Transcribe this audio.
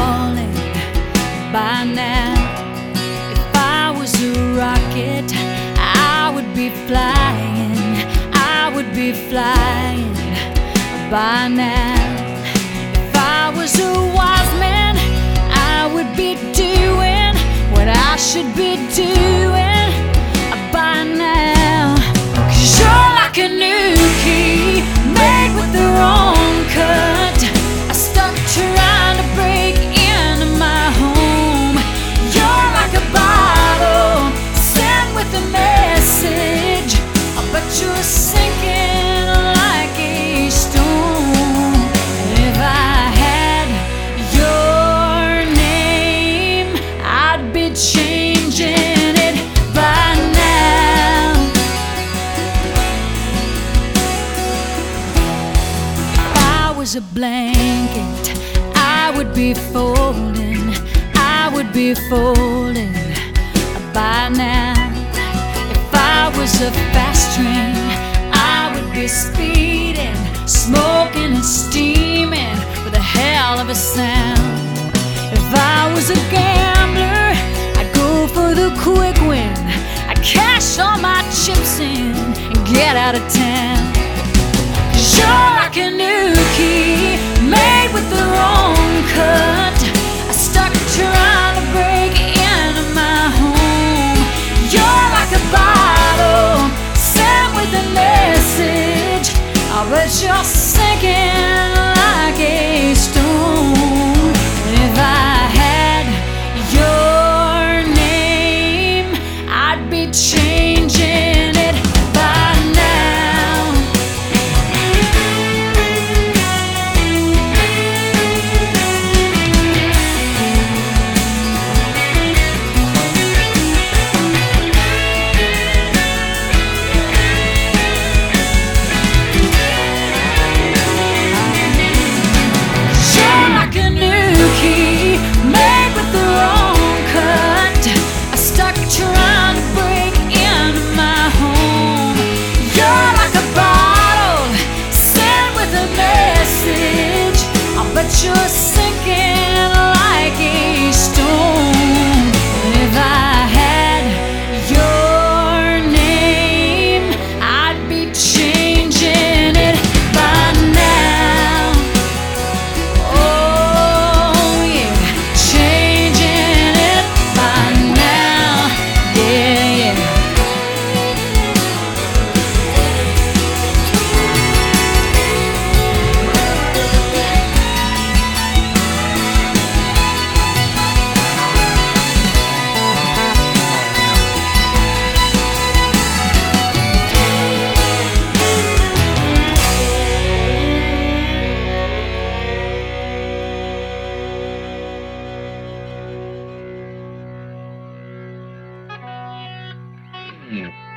falling by now. If I was a rocket, I would be flying. I would be flying by now. If I was a wise man, I would be doing what I should be doing by now. 'Cause you're like a new key made with the wrong cut. I stuck trying to break into my home. You're like a bottle sent with a message, but you're sinking like a stone. And if I had your name, I'd be changing it by now. If I was a blanket, I would be folding. I would be folding by now. If I was a fast train, I would be speeding, smoking and steaming with a hell of a sound. If I was a gambler, I'd go for the quick win. I'd cash all my chips in and get out of town. 'Cause you're like a new key made with the wrong cut. I stuck trying to break into my home. You're like a bottle sent with a message, but you're sinking like a stone. And if I had your name, I'd be changing it by now. You're like a new key made with the wrong cut. I stuck trying to break into my home. You're like a bottle sent with a message, but you're sinking like a stone. And if I had your name, I'd be changing it by now. Oh yeah, changing it by now. Yeah, yeah. Mm.